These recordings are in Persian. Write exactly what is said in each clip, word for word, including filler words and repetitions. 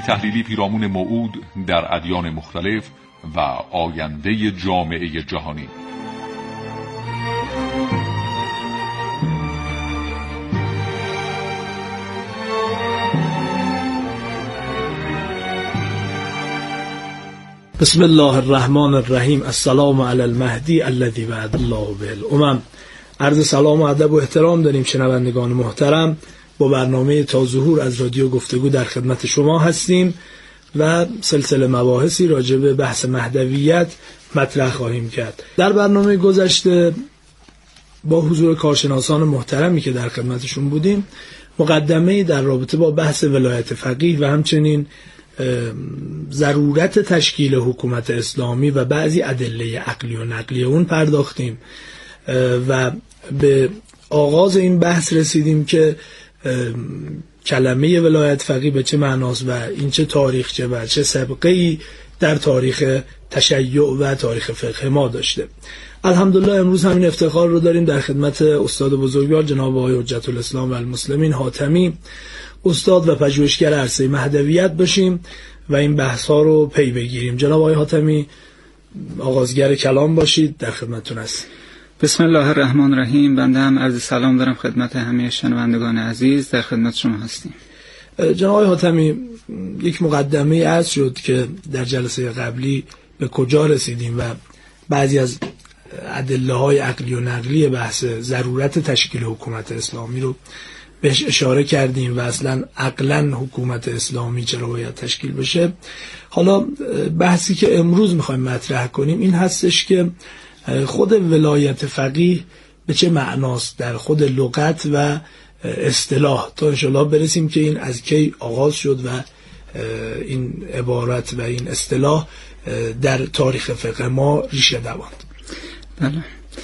تحلیلی پیرامون موعود در ادیان مختلف و آینده جامعه جهانی. بسم الله الرحمن الرحیم. السلام علی المهدی الذی وعد الله بالامم. عرض سلام و ادب و احترام داریم شنوندگان محترم. با برنامه تا ظهور از رادیو گفتگو در خدمت شما هستیم و سلسله مباحثی راجع به بحث مهدویت مطرح خواهیم کرد. در برنامه گذشته با حضور کارشناسان محترمی که در خدمتشون بودیم مقدمه‌ای در رابطه با بحث ولایت فقیه و همچنین ضرورت تشکیل حکومت اسلامی و بعضی ادله عقلی و نقلی اون پرداختیم و به آغاز این بحث رسیدیم که کلمه ولایت فقیه به چه معناست و این چه تاریخچه و چه سابقه‌ای در تاریخ تشیع و تاریخ فقه ما داشته. الحمدلله امروز همین افتخار رو داریم در خدمت استاد بزرگوار جناب آقای حجت الاسلام و المسلمین حاتمی، استاد و پژوهشگر عرصه مهدویت باشیم و این بحث ها رو پی بگیریم. جناب آقای حاتمی آغازگر کلام باشید، در خدمتتون هستیم. بسم الله الرحمن الرحیم. بنده هم عرض سلام دارم خدمت همه شنوندگان عزیز، در خدمت شما هستیم. جناب آقای حاتمی، یک مقدمه عرض شد که در جلسه قبلی به کجا رسیدیم و بعضی از ادله های عقلی و نقلی بحث ضرورت تشکیل حکومت اسلامی رو بهش اشاره کردیم و اصلا عقلا حکومت اسلامی چرا باید تشکیل بشه. حالا بحثی که امروز میخوایم مطرح کنیم این هستش که خود ولایت فقیه به چه معناست در خود لغت و اصطلاح، تا انشاءالله برسیم که این از کی آغاز شد و این عبارت و این اصطلاح در تاریخ فقه ما ریشه دواند. بله.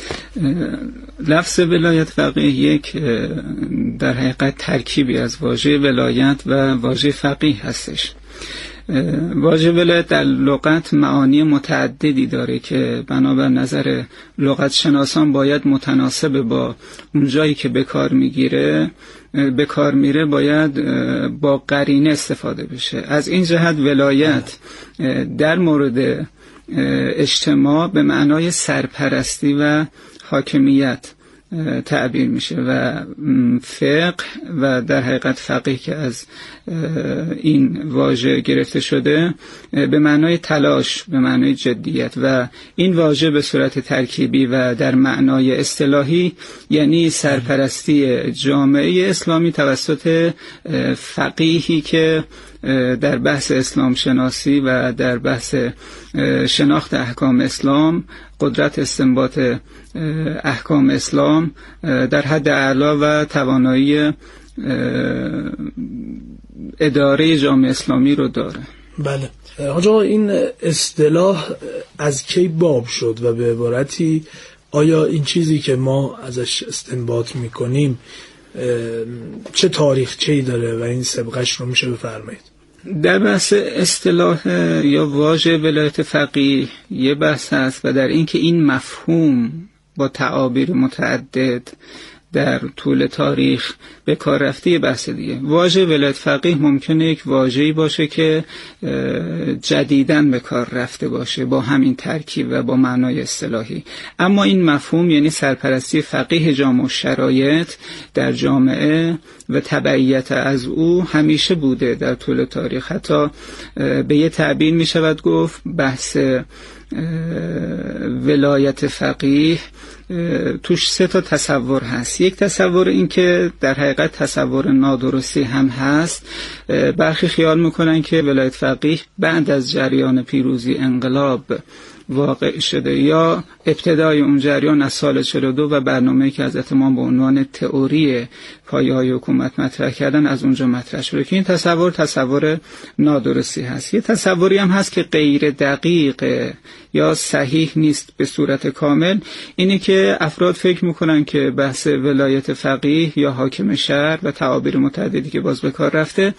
لفظ ولایت فقیه یک در حقیقت ترکیبی از واژه ولایت و واژه فقیه هستش. واژه ولایت در لغت معانی متعددی داره که بنابر نظر لغت شناسان باید متناسب با اون جایی که به کار میگیره به کار میره باید با قرینه استفاده بشه. از این جهت ولایت در مورد اجتماع به معنای سرپرستی و حاکمیت تعبیر میشه و فقه و در حقیقت فقیه که از این واژه گرفته شده به معنای تلاش، به معنای جدیت و این واژه به صورت ترکیبی و در معنای اصطلاحی یعنی سرپرستی جامعه اسلامی توسط فقیهی که در بحث اسلام شناسی و در بحث شناخت احکام اسلام، قدرت استنباط احکام اسلام در حد اعلی و توانایی اداره جامعه اسلامی رو داره. بله. حاج آقا، این اصطلاح از کی باب شد و به عبارتی آیا این چیزی که ما ازش استنباط میکنیم چه تاریخچه‌ای داره و این سابقه‌اش رو میشه بفرمایید؟ در بحث اصطلاح یا واژه ولایت فقیه یه بحث هست و در این که این مفهوم با تعابیر متعدد در طول تاریخ به کار رفته یه بحث دیگه. واژه ولایت فقیه ممکنه یک واژه‌ای باشه که جدیداً به کار رفته باشه با همین ترکیب و با معنای اصطلاحی، اما این مفهوم یعنی سرپرستی فقیه جامع شرایط در جامعه و تبعیت از او همیشه بوده در طول تاریخ. حتی به یه تعبیر می شود گفت بحث ولایت فقیه توش سه تا تصور هست. یک تصور این که در حقیقت تصور نادرستی هم هست. برخی خیال میکنن که ولایت فقیه بعد از جریان پیروزی انقلاب واقع شده یا ابتدای اون جریان از سال چهل و دو و برنامه‌ای که حضرت امام به عنوان تئوری پایه‌های حکومت مطرح کردن از اونجا مطرح شده که این تصور تصور نادرستی هست. یه تصوری هم هست که غیر دقیق یا صحیح نیست به صورت کامل، اینه که افراد فکر میکنن که بحث ولایت فقیه یا حاکم شهر و تعابیر متعددی که باز به کار رفته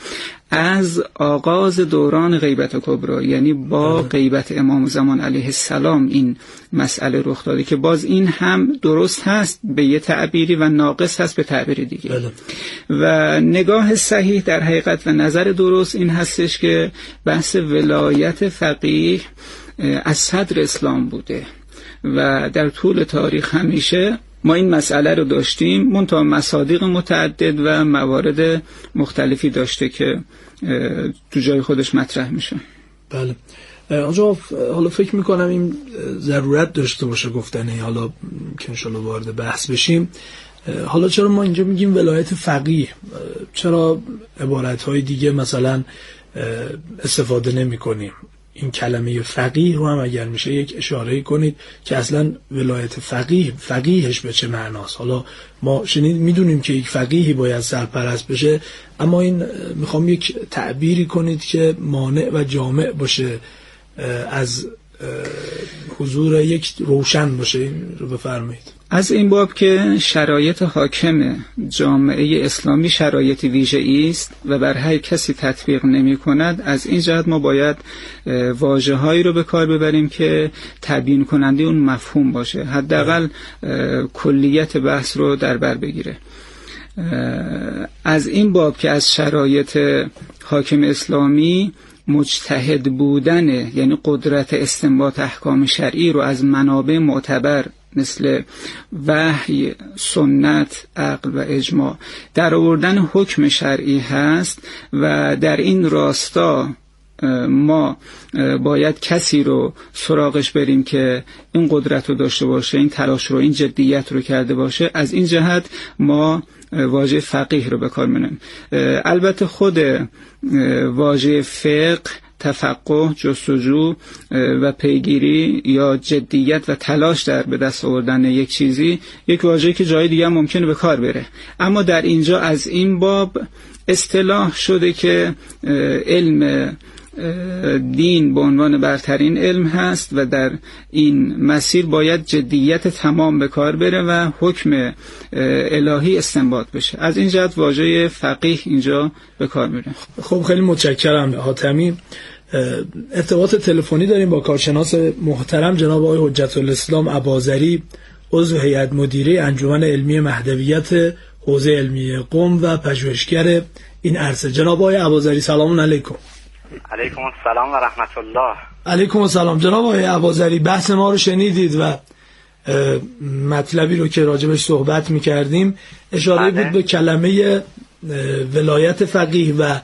از آغاز دوران غیبت کبری، یعنی با غیبت امام زمان علیه السلام این مسئله رخ داده که باز این هم درست هست به یه تعبیری و ناقص هست به تعبیر دیگه. بله. و نگاه صحیح در حقیقت و نظر درست این هستش که بحث ولایت فقیه از صدر اسلام بوده و در طول تاریخ همیشه ما این مسئله رو داشتیم، منتها مصادیق متعدد و موارد مختلفی داشته که تو جای خودش مطرح میشه. بله. آنجا حالا فکر میکنم این ضرورت داشته باشه گفتنه، حالا که انشالله وارد بحث بشیم. حالا چرا ما اینجا میگیم ولایت فقیه؟ چرا عبارتهای دیگه مثلا استفاده نمی کنیم؟ این کلمه فقیه رو هم اگر میشه یک اشاره کنید که اصلا ولایت فقیه فقیهش به چه معناست. حالا ما شنید میدونیم که یک فقیهی باید سرپرست بشه، اما این میخوام یک تعبیری کنید که مانع و جامع باشه از حضور یک روشن باشه. این رو بفرمایید. از این باب که شرایط حاکم جامعه اسلامی شرایط ویژه‌ای است و بر هر کسی تطبیق نمی کند، از این جهت ما باید واژه هایی رو به کار ببریم که تبیین کننده اون مفهوم باشه، حداقل کلیت بحث رو در بر بگیره. از این باب که از شرایط حاکم اسلامی مجتهد بودن، یعنی قدرت استنباط احکام شرعی رو از منابع معتبر مثل وحی، سنت، عقل و اجماع در آوردن حکم شرعی هست و در این راستا ما باید کسی رو سراغش بریم که این قدرت رو داشته باشه، این تلاش رو، این جدیت رو کرده باشه. از این جهت ما واژه فقیه رو به کار می‌بریم. البته خود واژه فقه، تفقه، جستجو و پیگیری یا جدیت و تلاش در به دست آوردن یک چیزی یک واژه‌ای که جای دیگه هم ممکنه به کار بره، اما در اینجا از این باب اصطلاح شده که علم دین به عنوان برترین علم هست و در این مسیر باید جدیت تمام به کار بره و حکم الهی استنباط بشه. از این جهت واژه فقیه اینجا به کار میره. خب خیلی متشکرم حاتمی. ارتباط تلفنی داریم با کارشناس محترم جناب آقای حجت الاسلام اباظری، عضو هیئت مدیره انجمن علمی مهدویت حوزه علمی قم و پژوهشگر این عرصه. جناب آقای اباظری سلام علیکم. علیکم السلام و رحمت الله. علیکم السلام. جناب آقای اباظری، بحث ما رو شنیدید و مطلبی رو که راجبش صحبت می‌کردیم اشاره بود به کلمه ولایت فقیه و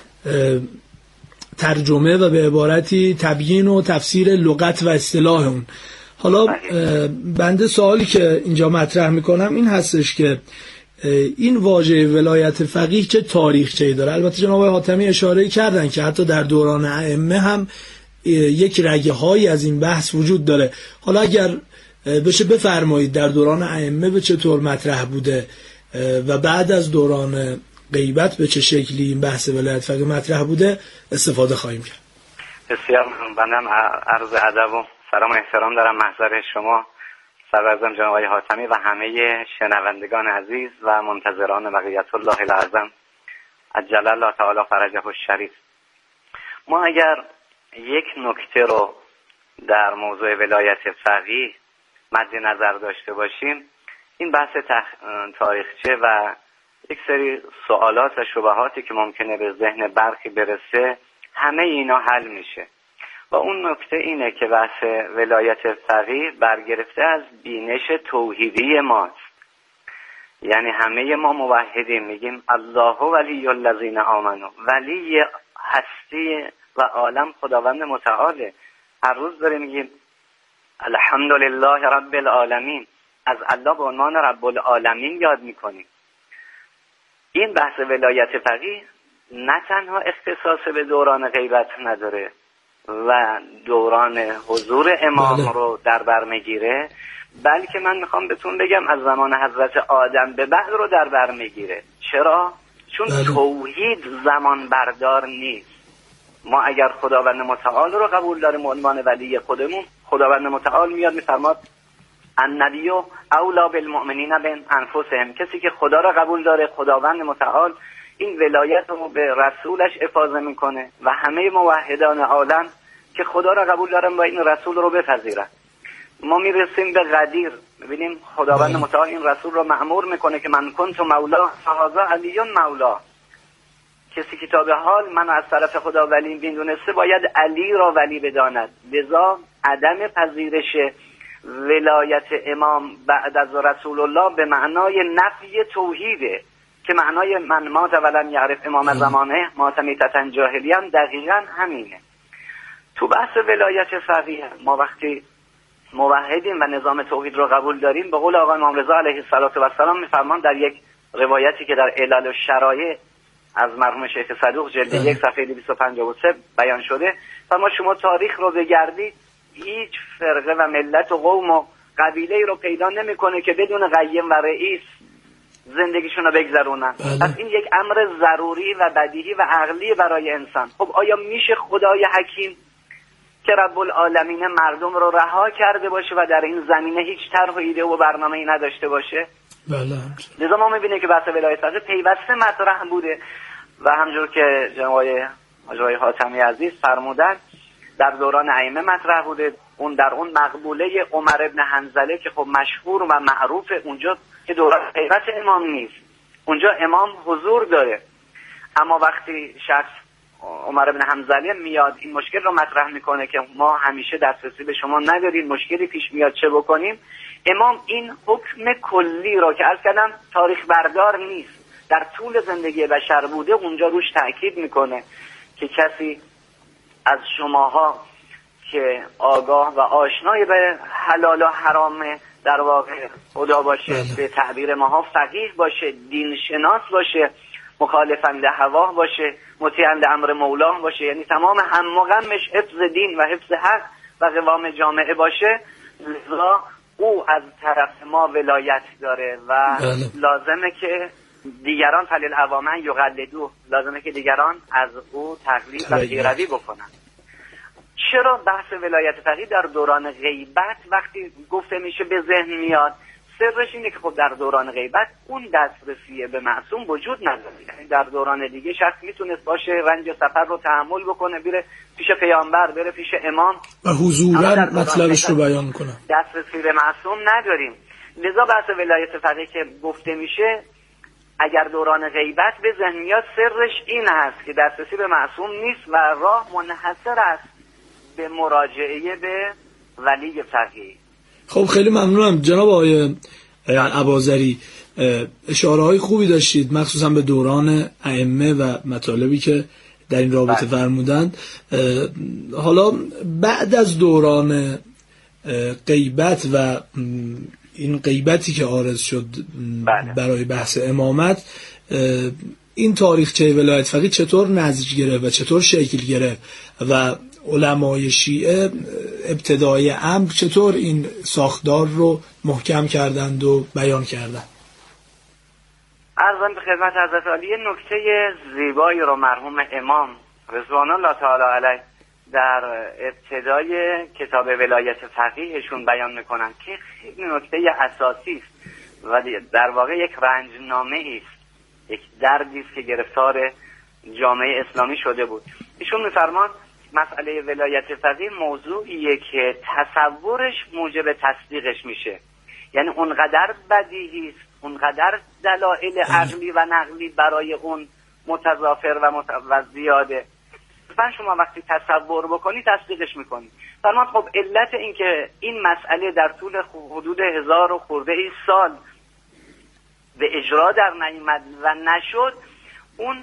ترجمه و به عبارتی تبیین و تفسیر لغت و اصطلاح اون. حالا بنده سوالی که اینجا مطرح میکنم این هستش که این واژه ولایت فقیه چه تاریخچه‌ای داره؟ البته جناب آقای حاتمی اشاره کردن که حتی در دوران ائمه هم یک رگه هایی از این بحث وجود داره. حالا اگر بشه بفرمایید در دوران ائمه به چه طور مطرح بوده و بعد از دوران غیبت به چه شکلی این بحث ولایت فقیه مطرح بوده استفاده خواهیم کرد. بسیار بندم عرض ادب و سلام و احترام دارم محضر شما سرورزم جناب آقای حاتمی و همه شنوندگان عزیز و منتظران بقیت الله العظم عجل الله تعالی فرجه الشریف. ما اگر یک نکته رو در موضوع ولایت فقیه مد نظر داشته باشیم، این بحث تخ... تاریخچه و یک سری سوالات و شبهاتی که ممکنه به ذهن برخی برسه همه اینا حل میشه و اون نکته اینه که بحث ولایت فقیه برگرفته از بینش توحیدی ماست. یعنی همه ما موحدیم، میگیم الله ولی الذین آمنوا، ولی هستی و عالم خداوند متعاله. هر روز داریم میگیم الحمدلله رب العالمین، از الله به عنوان رب العالمین یاد میکنیم. این بحث ولایت فقیه نه تنها اختصاص به دوران غیبت نداره و دوران حضور امام رو در بر میگیره، بلکه من میخوام بهتون بگم از زمان حضرت آدم به بعد رو در بر میگیره. چرا؟ چون توحید زمان بردار نیست. ما اگر خداوند متعال رو قبول داریم به عنوان ولی خودمون، خداوند متعال میاد میفرماد النبی اولی بالمؤمنین من انفسهم، کسی که خدا را قبول داره، خداوند متعال این ولایت رو به رسولش افاضه میکنه و همه موحدان عالم که خدا را قبول دارن و این رسول رو بپذیرن. ما میرسیم به غدیر، ببینیم خداوند متعال این رسول رو مأمور میکنه که من کنت مولا فهذا علی مولا، کسی که تا به حال من از طرف خدا ولی میدونسته باید علی را ولی بداند. لذا عدم پذیرش ولایت امام بعد از رسول الله به معنای نفی توحیده که معنای من مات ولم یعرف امام زمانه مات میتة جاهلیه دقیقا همینه. تو بحث ولایت فقیه ما وقتی موحدیم و نظام توحید رو قبول داریم، به قول آقا امام رضا علیه السلام میفرمان در یک روایتی که در علل الشرایع از مرحوم شیخ صدوق جلد یک صفحه دویست و پنجاه و سه بیان شده، فرما شما تاریخ رو بگردید هیچ فرقه و ملت و قوم و قبیله رو پیدا نمیکنه که بدون قیم و رئیس زندگیشون رو بگذرونن. پس این یک امر ضروری و بدیهی و عقلی برای انسان. خب آیا میشه خدای حکیم که رب العالمین مردم رو رها کرده باشه و در این زمینه هیچ طرح و ایده و برنامه‌ای نداشته باشه؟ بله. لذا ما میبینیم که بحث ولایت فقیه پیوسته مطرح بوده و همجور که جناب آقای حاتمی عزیز فرمودن در دوران ائمه مطرح بوده. اون در اون مقبوله عمر ابن حنظله که خب مشهور و معروف، اونجا که دوران غیبت امام نیست، اونجا امام حضور داره، اما وقتی شخص عمر ابن حنظله میاد این مشکل رو مطرح میکنه که ما همیشه دسترسی به شما نداریم، مشکلی پیش میاد چه بکنیم، امام این حکم کلی رو که عرض کردم تاریخ بردار نیست، در طول زندگی بشر بوده، اونجا روش تأکید میکنه که کسی از شماها که آگاه و آشنای به حلال و حرام در واقع خدا باشه، بله. به تعبیر ماها فقیه باشه، دین شناس باشه، مخالفند هوا باشه، مطیعند امر مولا باشه، یعنی تمام هم و غمش حفظ دین و حفظ حق و قوام جامعه باشه، لذا او از طرف ما ولایت داره و بله. لازمه که دیگران فلیل عوامن یقلدو، لازمه که دیگران از او تقلید و پیروی بکنن. چرا بحث ولایت فقیه در دوران غیبت وقتی گفته میشه به ذهن میاد؟ سرش اینه که خب در دوران غیبت اون دسترسی به معصوم وجود نداره، یعنی در دوران دیگه شخص میتونست باشه رنج سفر رو تحمل بکنه، بره پیش پیامبر، بره پیش امام و حضورا مطلبش رو بیان کنه. دسترسی به معصوم نداریم. لذا بحث ولایت فقیه که گفته میشه اگر دوران غیبت به ذهن میاد، سرش این هست که دسترسی به معصوم نیست و راه منحصر است به مراجعه به ولی فقیه. خب خیلی ممنونم جناب آقای اباظری، اشاره های خوبی داشتید مخصوصا به دوران ائمه و مطالبی که در این رابطه فرمودند. حالا بعد از دوران غیبت و این غیبتی که عارض شد برای بحث امامت، این تاریخچه ولایت فقیه چطور نسج گرفت و چطور شکل گرفت و علمای شیعه ابتدای امر چطور این ساختار رو محکم کردند و بیان کردند؟ عرضم به خدمت حضرت عالی نکته زیبایی رو مرحوم امام رضوان الله تعالی علیه در ابتدای کتاب ولایت فقیهشون بیان میکنن که خیلی نکته اساسی است و در واقع یک رنجنامه است، یک دردی است که گرفتار جامعه اسلامی شده بود. ایشون میفرمان مسئله ولایت فقیه موضوعیه که تصورش موجب تصدیقش میشه، یعنی اونقدر بدیهی است، اونقدر دلایل عقلی و نقلی برای اون متضافر و, مت... و زیاده، مثلا شما وقتی تصور بکنی تصدیقش میکنی. فرمان خب علت این که این مسئله در طول حدود هزار و خورده ای سال به اجرا در نیامد و نشد، اون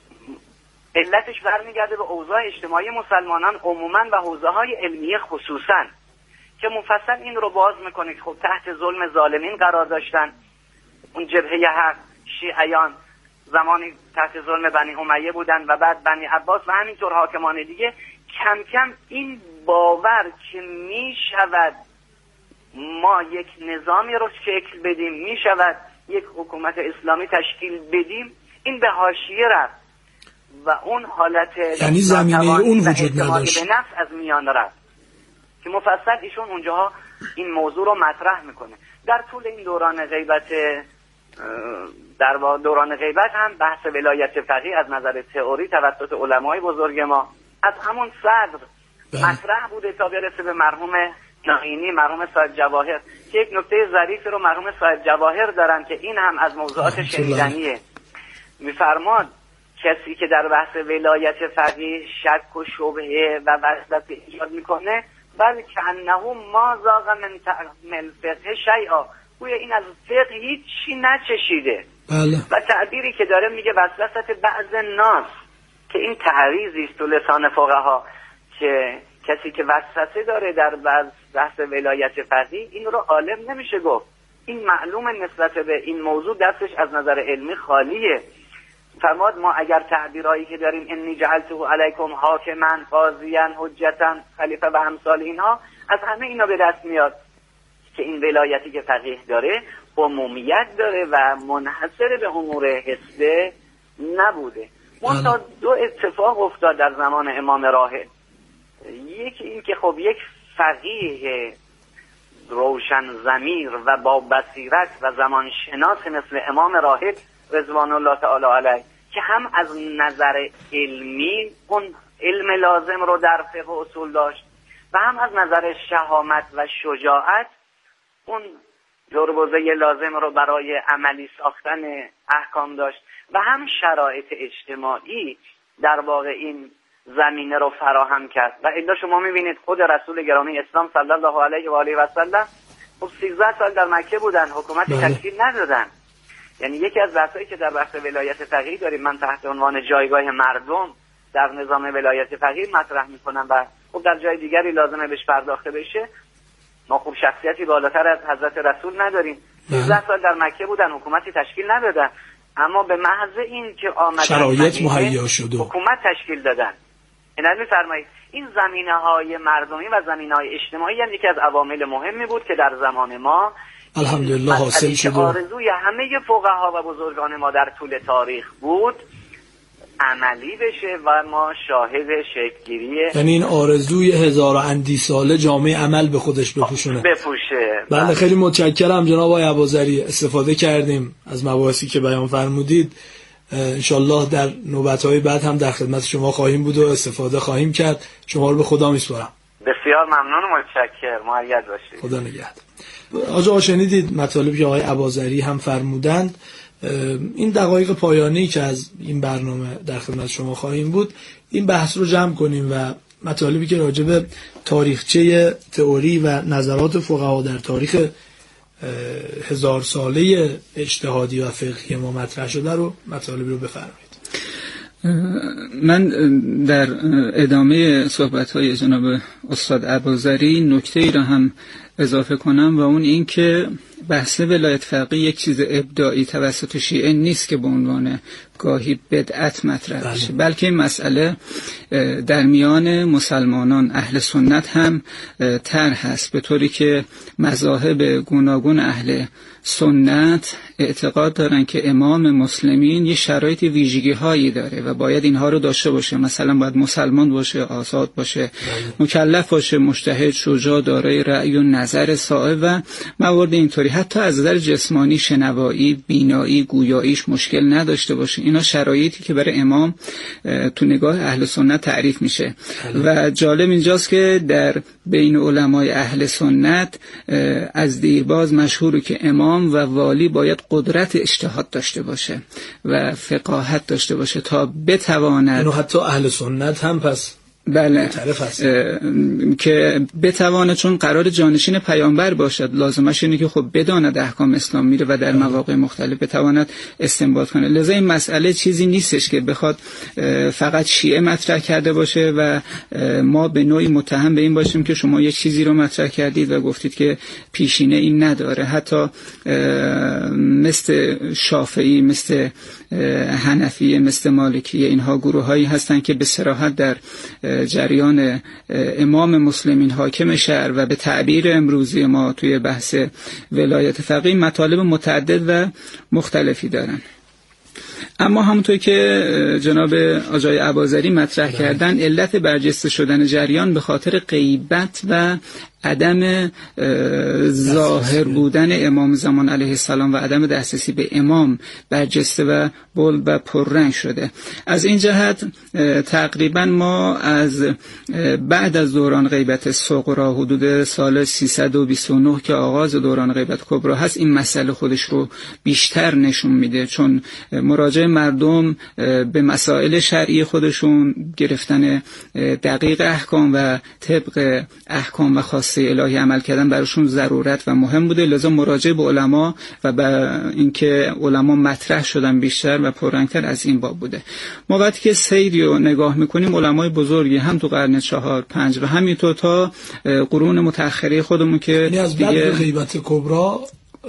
علتش برمیگرده به اوضاع اجتماعی مسلمانان عموما و حوزه‌های علمیه خصوصا، که مفصل این رو باز میکنه که خب تحت ظلم ظالمین قرار داشتن. اون جبهه حق شیعیان زمانی تحت ظلم بنی امیه بودن و بعد بنی عباس و همینطور حاکمان دیگه. کم کم این باور که میشود ما یک نظامی رو شکل بدیم، میشود یک حکومت اسلامی تشکیل بدیم، این به حاشیه رفت و اون حالت یعنی زمینه اون وجود نداشت، به نفس از میان رفت که مفصل ایشون اونجاها این موضوع رو مطرح میکنه. در طول این دوران غیبت در دوران غیبت هم بحث ولایت فقیه از نظر تئوری توسط علمای بزرگ ما از همون صدر مطرح بوده تا برسه به مرحوم ناینی، مرحوم صاحب جواهر، که یک نکته ظریفی رو مرحوم صاحب جواهر دارن که این هم از موضوعات شنیدنیه. میفرماد کسی که در بحث ولایت فقیه شک و شبهه و وسوسه ایجاد میکنه، بل کانه ما ذاق من تعمل فقه شیئا، گویا این از فقه هیچی نچشیده. بله. و تعبیری که داره میگه وسوسه بعض ناس، که این تعریضی است تو لسان فقها که کسی که وسوسه داره در بحث ولایت فقیه این رو عالم نمیشه گفت. این معلومه نسبت به این موضوع دستش از نظر علمی خالیه. فرماد ما اگر تعبیرایی که داریم انی جعلته علیکم حاکما قاضیا حجتا خلیفه و امثال اینها، از همه اینا به دست میاد که این ولایتی که فقیه داره عمومیت داره و منحصر به امور حسه نبوده. منتها دو اتفاق افتاد در زمان امام راهب. یکی این که خب یک فقیه روشن ضمیر و با بصیرت و زمان شناس مثل امام راهب رضوان الله تعالی علیه، که هم از نظر علمی اون علم لازم رو در فقه و اصول داشت و هم از نظر شهامت و شجاعت اون جربوزه لازم رو برای عملی ساختن احکام داشت و هم شرایط اجتماعی در واقع این زمینه رو فراهم کرد. و الا شما میبینید خود رسول گرامی اسلام صلی الله علیه و آله و سلم خب سیزده سال در مکه بودن، حکومت تشکیل ندادن. یعنی یکی از بحثایی که در بحث ولایت فقیه داریم، من تحت عنوان جایگاه مردم در نظام ولایت فقیه مطرح میکنم و خب در جای دیگری لازمه بهش پرداخته بشه. ما خوب شخصیتی بالاتر از حضرت رسول نداریم. سیزده سال در مکه بودن، حکومتی تشکیل ندادن، اما به محض این که آمدن شرایط مهیا شد حکومت تشکیل دادن. اینا میفرمایید این زمینه‌های مردمی و زمینه‌های اجتماعی هم یکی از عوامل مهمی بود که در زمان ما الحمدلله حاصل شد. آرزوی همه فقها و بزرگان ما در طول تاریخ بود عملی بشه و ما شاهد شکل‌گیری، یعنی این آرزوی هزار و اندی ساله جامعه عمل به خودش بپوشونه بپوشه. بله خیلی متشکرم جناب آقای اباظری، استفاده کردیم از مباحثی که بیان فرمودید. انشالله در نوبت‌های بعد هم در خدمت شما خواهیم بود و استفاده خواهیم کرد. شما رو به خدا میسپارم. بسیار ممنون و متشکرم. مؤید باشید. خدا نگهدار. آقا شنیدید مطالبی که آقای اباظری هم فرمودند. این دقایق پایانی که از این برنامه در خدمت شما خواهیم بود، این بحث رو جمع کنیم و مطالبی که راجع به تاریخچه تئوری و نظرات فقها در تاریخ هزار ساله اجتهادی و فقهی ما مطرح شده رو مطالبی رو بفرمایید. من در ادامه صحبت‌های جناب استاد اباظری نکته‌ای را هم اضافه کنم و اون این که بحث ولایت فقیه یک چیز ابداعی توسط شیعه نیست که به عنوان گاهی بدعت مطرح بشه، بلکه این مسئله در میان مسلمانان اهل سنت هم طرح هست، به طوری که مذاهب گوناگون اهل سنت اعتقاد دارن که امام مسلمین یه شرایط ویژگی هایی داره و باید اینها رو داشته باشه. مثلا باید مسلمان باشه، آزاد باشه، مکلف باشه، مجتهد، شجاع، دارای رأی و نظر صائب و موارد اینطوری. حتی از نظر جسمانی، شنوایی، بینایی، گویاییش مشکل نداشته باشه. اینا شرایطی که برای امام تو نگاه اهل سنت تعریف میشه. و جالب اینجاست که در بین علمای اهل سنت از دیرباز مشهوره که امام و والی باید قدرت اجتهاد داشته باشه و فقاهت داشته باشه تا بتواند، اینو حتی اهل سنت هم پس بله که بتواند، چون قرار جانشین پیامبر باشد، لازمش اینه که خب بداند احکام اسلام میره و در مواقع مختلف بتواند استنباط کنه. لذا این مسئله چیزی نیستش که بخواد فقط شیعه مطرح کرده باشه و ما به نوعی متهم به این باشیم که شما یک چیزی رو مطرح کردید و گفتید که پیشینه این نداره. حتی مثل شافعی، مثل حنفی، مثل مالکی، اینها گروه هایی هستن که به صراحت در جریان امام مسلمین حاکم شهر و به تعبیر امروزی ما توی بحث ولایت فقیه مطالب متعدد و مختلفی دارن. اما همونطور که جناب آقای اباظری مطرح کردن، علت برجسته شدن جریان به خاطر غیبت و عدم ظاهر بودن امام زمان علیه السلام و عدم دسترسی به امام برجسته و بلند و پررنگ شده. از این جهت تقریبا ما از بعد از دوران غیبت صغرا حدود سال سیصد و بیست و نه که آغاز دوران غیبت کبرا هست، این مسئله خودش رو بیشتر نشون میده، چون مراجع مردم به مسائل شرعی خودشون گرفتن دقیق احکام و طبق احکام و خاصه الهی عمل کردن براشون ضرورت و مهم بوده، لذا مراجعه به علما و به اینکه علما مطرح شدن بیشتر و پررنگتر از این باب بوده. ما وقتی که سیری رو نگاه میکنیم، علمای بزرگی هم تو قرن چهار پنج و همینطور تا قرون متأخره خودمون که یعنی از بعد غیبت کبرا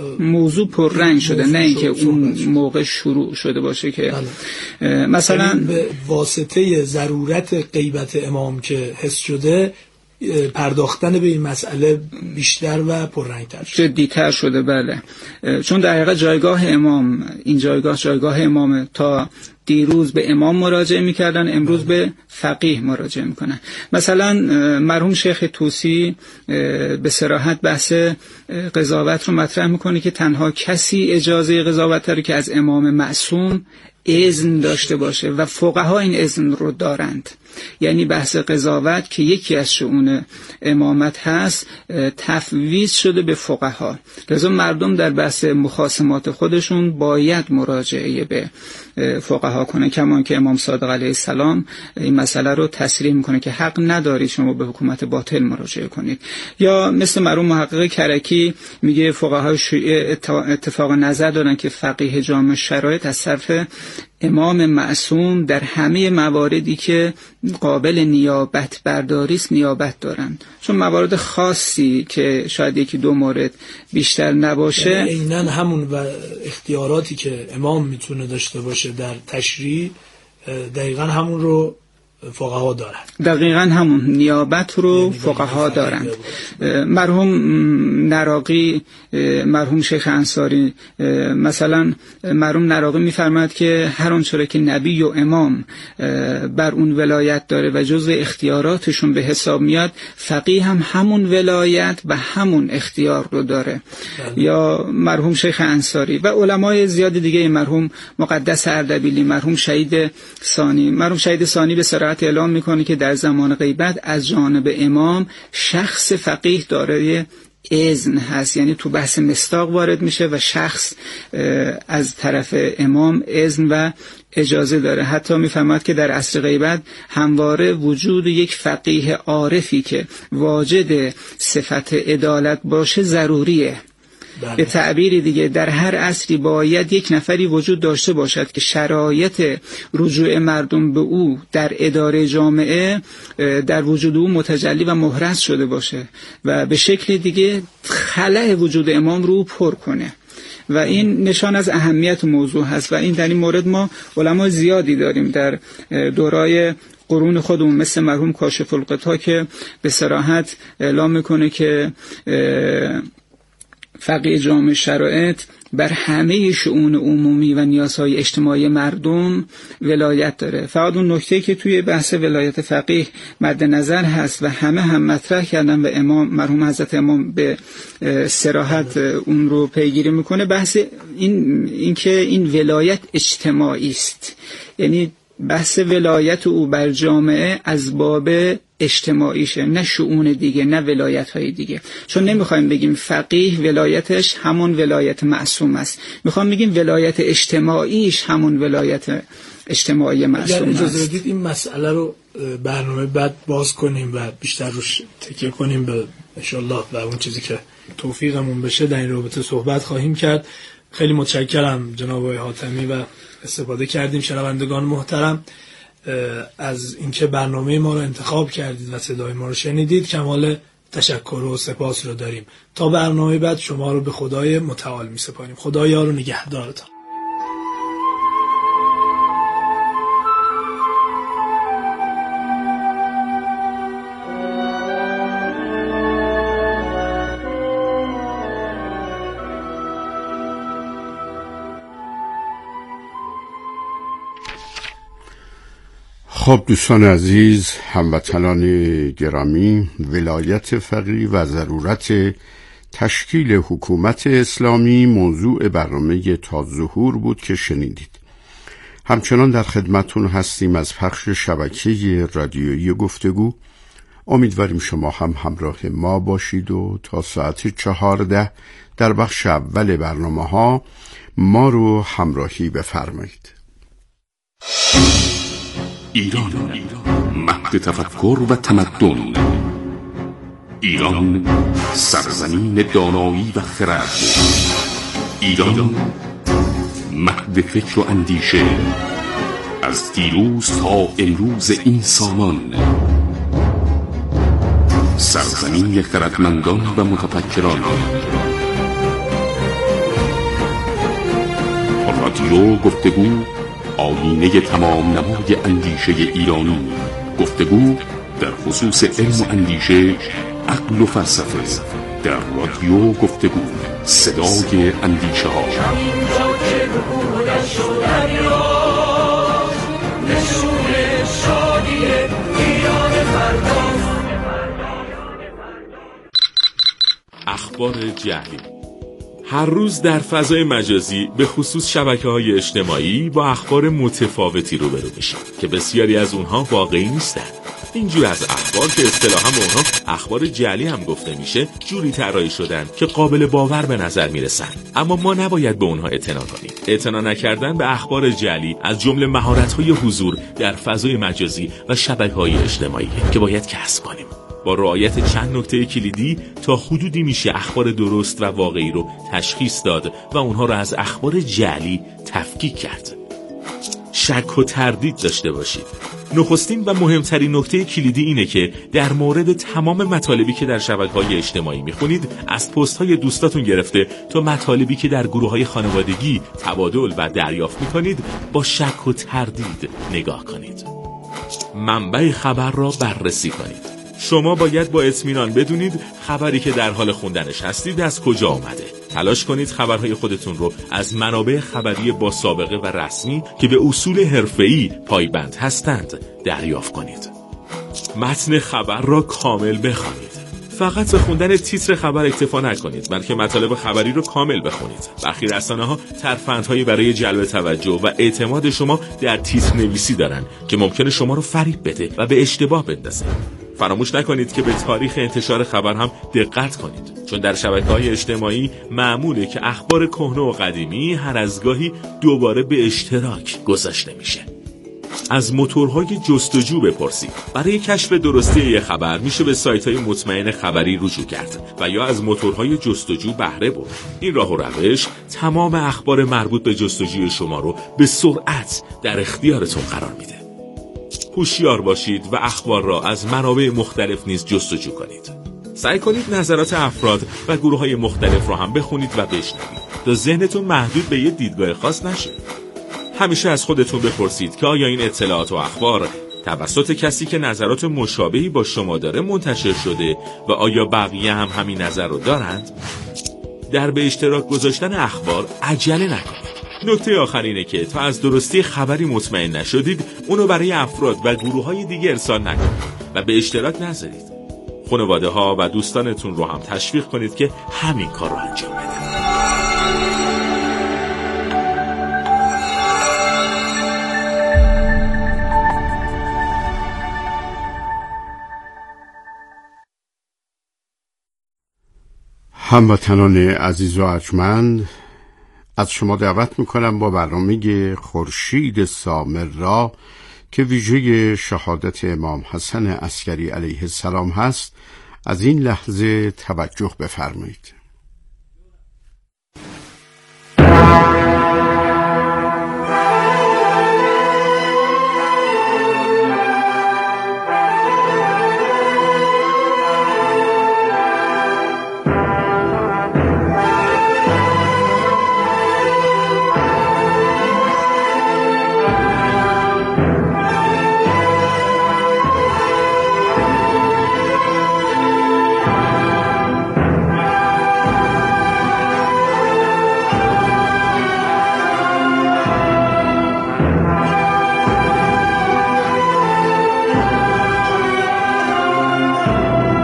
موضوع پررنگ شده، نه اینکه اون موقع شروع شده باشه که بله. مثلا به واسطه ضرورت غیبت امام که حس شده پرداختن به این مسئله بیشتر و پررنگتر شده، جدی‌تر شده. بله، چون در حقیقت جایگاه امام، این جایگاه جایگاه امامه. تا دیروز به امام مراجعه میکردن، امروز به فقیه مراجعه میکنن. مثلا مرحوم شیخ طوسی به صراحت بحث قضاوت رو مطرح میکنه که تنها کسی اجازه قضاوت داره که از امام معصوم اذن داشته باشه و فقها این اذن رو دارند. یعنی بحث قضاوت که یکی از شؤون امامت هست تفویض شده به فقها، لذا مردم در بحث مخاصمات خودشون باید مراجعه به فقها کنه، کما که امام صادق علیه السلام این مسئله رو تصریح میکنه که حق نداری شما به حکومت باطل مراجعه کنید. یا مثل مرحوم محقق کرکی میگه فقهای شیعه اتفاق نظر دارن که فقیه جامع شرایط از طرف امام معصوم در همه مواردی که قابل نیابت برداری است نیابت دارند، چون موارد خاصی که شاید یکی دو مورد بیشتر نباشه، یعنی عیناً همون و اختیاراتی که امام میتونه داشته باشه در تشریع دقیقاً همون رو فقها دارن. دقیقاً همون نیابت رو یعنی فقها دارن. مرحوم نراقی، مرحوم شیخ انصاری، مثلا مرحوم نراقی میفرماد که هر آنچه که نبی و امام بر اون ولایت داره و جزء اختیاراتشون به حساب میاد، فقیه هم همون ولایت و همون اختیار رو داره. بله. یا مرحوم شیخ انصاری و علمای زیاد دیگه، مرحوم مقدس اردبیلی، مرحوم شهید ثانی. مرحوم شهید ثانی به صراحت اعلام میکنه که در زمان غیبت از جانب امام شخص فقیه دارای اذن هست، یعنی تو بحث مصداق وارد میشه و شخص از طرف امام اذن و اجازه داره. حتی میفهمد که در عصر غیبت همواره وجود یک فقیه عارفی که واجد صفت عدالت باشه ضروریه. بله. به تعبیر دیگه در هر عصری باید یک نفری وجود داشته باشد که شرایط رجوع مردم به او در اداره جامعه در وجود او متجلی و محرز شده باشه و به شکل دیگه خلأ وجود امام رو پر کنه و این نشان از اهمیت موضوع هست. و این در این مورد ما علما زیادی داریم در دورای قرون خودمون، مثل مرحوم کاشف الغطا که به صراحت اعلام میکنه که فقیه جامع شرایط بر همه شؤون عمومی و نیازهای اجتماعی مردم ولایت داره. فقط اون نکته که توی بحث ولایت فقیه مد نظر هست و همه هم مطرح کردن و امام مرحوم حضرت امام به صراحت اون رو پیگیری میکنه، بحث این اینکه این ولایت اجتماعی است، یعنی بحث ولایت او بر جامعه از باب اجتماعیشه، نه شؤون دیگه، نه ولایت های دیگه. چون نمیخوایم بگیم فقیه ولایتش همون ولایت معصوم است، میخوام بگیم ولایت اجتماعیش همون ولایت اجتماعی معصوم است. اجازه بدید این مسئله رو برنامه بعد باز کنیم و بیشتر روش تکیه کنیم به انشالله و اون چیزی که توفیقمون بشه در این رابطه صحبت خواهیم کرد. خیلی متشکرم جناب آقای حاتمی و استفاده کردیم. شنوندگان محترم، از اینکه برنامه ما رو انتخاب کردید و صدای ما رو شنیدید کمال تشکر و سپاس رو داریم. تا برنامه بعد شما رو به خدای متعال می سپاریم. خدا یار و نگهدارتان. خب دوستان عزیز، هموطنان گرامی، ولایت فقیه و ضرورت تشکیل حکومت اسلامی موضوع برنامه تا ظهور بود که شنیدید. همچنان در خدمتون هستیم از پخش شبکه رادیویی گفتگو. امیدواریم شما هم همراه ما باشید و تا ساعت چهارده در بخش اول برنامه ها ما رو همراهی بفرمایید. ایران، مهد تفکر و تمدن. ایران، سرزمین دانایی و خرد. ایران، مهد فکر و اندیشه، از دیروز تا امروز این سامان. سرزمین خردمندان و متفکران. رادیو گفتگو، آیینه تمام نمای اندیشه ایرانی. گفتگو در خصوص علم و اندیشه، عقل و فلسفه. در رادیو گفتگو، صدای اندیشه ها. اخبار جعلی. هر روز در فضای مجازی به خصوص شبکه‌های اجتماعی با اخبار متفاوتی روبرو میشیم که بسیاری از اونها واقعی نیستن. اینجور از اخبار که اصطلاحاً به اونها اخبار جعلی هم گفته میشه، جوری طراحی شدن که قابل باور به نظر میرسن، اما ما نباید به اونها اعتنا کنیم. اعتنا نکردن به اخبار جعلی از جمله مهارت‌های حضور در فضای مجازی و شبکه‌های اجتماعی که باید کسب کنیم. با رعایت چند نکته کلیدی تا حدودی میشه اخبار درست و واقعی رو تشخیص داد و اونها رو از اخبار جعلی تفکیک کرد. شک و تردید داشته باشید. نخستین و مهمترین نکته کلیدی اینه که در مورد تمام مطالبی که در شبکه‌های اجتماعی میخونید، از پست‌های دوستاتون گرفته تا مطالبی که در گروه‌های خانوادگی تبادل و دریافت میکنید، با شک و تردید نگاه کنید. منبع خبر را بررسی کنید. شما باید با اطمینان بدونید خبری که در حال خوندنش هستید از کجا آمده. تلاش کنید خبرهای خودتون رو از منابع خبری با سابقه و رسمی که به اصول حرفه‌ای پایبند هستند دریافت کنید. متن خبر را کامل بخوانید. فقط به خوندن تیتر خبر اکتفا نکنید، بلکه مطالب خبری رو کامل بخونید. برخی رسانه‌ها ترفندهایی برای جلب توجه و اعتماد شما در تیتر نویسی دارن که ممکنه شما رو فریب بده و به اشتباه بندازه. فراموش نکنید که به تاریخ انتشار خبر هم دقت کنید، چون در شبکه‌های اجتماعی معموله که اخبار کهنه و قدیمی هر از گاهی دوباره به اشتراک گذاشته میشه. از موتورهای جستجو بپرسید. برای کشف درستی یک خبر میشه به سایت‌های مطمئن خبری رجوع کرد و یا از موتورهای جستجو بهره برد. این راه و روش تمام اخبار مربوط به جستجوی شما رو به سرعت در اختیارتون قرار میده. هوشیار باشید و اخبار را از منابع مختلف نیز جستجو کنید. سعی کنید نظرات افراد و گروه‌های مختلف را هم بخونید و بشنوید تا ذهنتون محدود به یک دیدگاه خاص نشه. همیشه از خودتون بپرسید که آیا این اطلاعات و اخبار توسط کسی که نظرات مشابهی با شما داره منتشر شده و آیا بقیه هم همین نظر رو دارند؟ در به اشتراک گذاشتن اخبار عجله نکنید. نکته آخر اینه که تا از درستی خبری مطمئن نشدید، اونو برای افراد و گروه‌های دیگه ارسال نکنید و به اشتراک نذارید. خانواده ها و دوستانتون رو هم تشویق کنید که همین کار رو انجام بدن. هموطنان عزیز و ارجمند، از شما دعوت میکنم با برنامه خورشید سامر را که ویژه شهادت امام حسن عسکری علیه السلام هست، از این لحظه توجه بفرمایید.